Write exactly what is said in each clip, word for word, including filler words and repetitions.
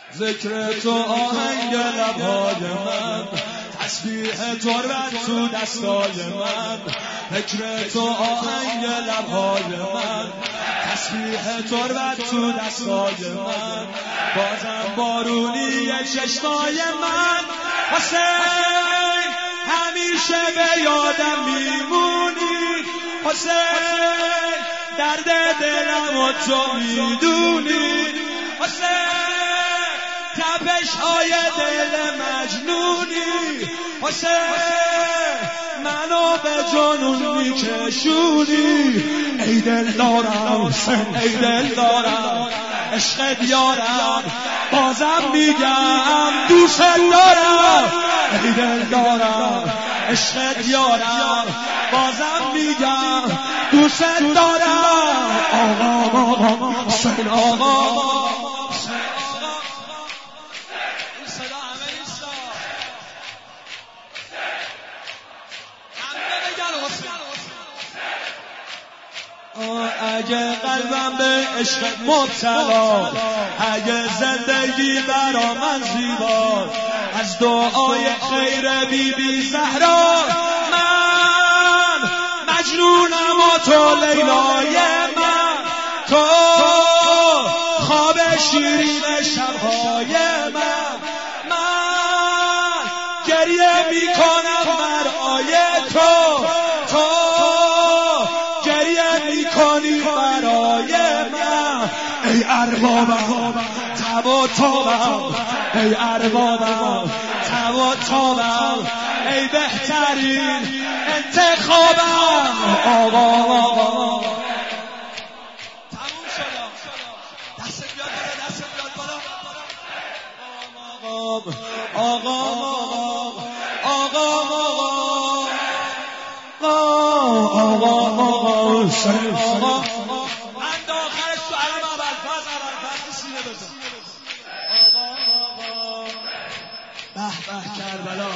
ذکر تو آهنگ لبهای من، تسبیح تو رد تو دستای من. ذکر تو آهنگ لبهای من، تسبیح تو رد تو دستای من. بازم بارونی چشمای من، حسین همیشه به یادم میمونی. حسین درد دلم و تو میدونی. حسین تپش های دل مجنونی. حسین منو به جنون میکشونی. ای دل دارم حسین، ای دل دارم عشق یارم، بازم میگم دوست دارم. ای دل دارم عشق یارم، بازم میگم دوست دارم. آقا آقا حسین آقا. اگه قلبم به عشق مبتلا، اگه زندگی برا من زیبا، از دعای خیر بی بی زهرا من مجنونم و تو لیلای من. تو خواب شیرین شبهای من. من گریه میکنم برای تو، تو کنی برای من. ای اربابم تب و تابم، ای اربابم تب و تابم، ای بهترین انتخابم. آقا آقا تموم شد. دست بیاد بالا، دست بیاد بالا. آقا آقا آقا آقا حسین آقا. من داخلش تو علم ابوالفضل ابوالفضل سینه بزن. آقا به به کربلا.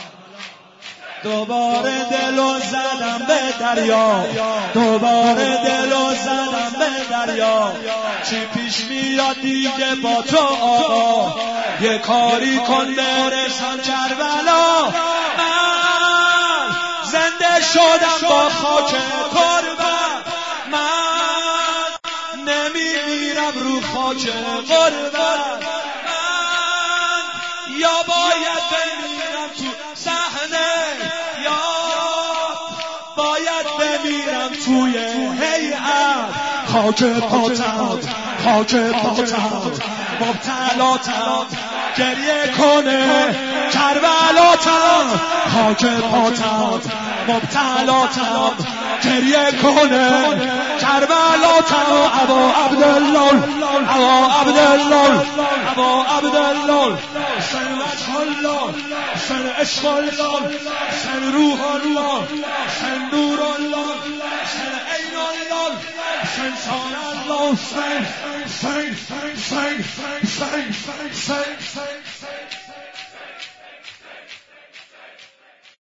دوباره دلو زدم به دریا، دوباره دلو زدم به دریا. چی پیش میاد دیگه با تو آقا، یه کاری کن برسم کربلا. من زنده شدم با خاک تربت، من نمیمیرم رو خاک غربت. من یا باید بمیرم تو صحنه، یا باید بمیرم توی هیئت. خاک پاتم، خاک پاتم، مبتلاتم گریه کنه کربلاتم. خاک پاتم مبتلاتم گریه کنه کربلاتم. ابا عبدالله، ابا عبدالله، ابا عبدالله. حسین وجه الله، حسین عشق الله، حسین روح الله، حسین نور الله، حسین عین الله، حسین سان الله. حسین حسین حسین حسین حسین حسین.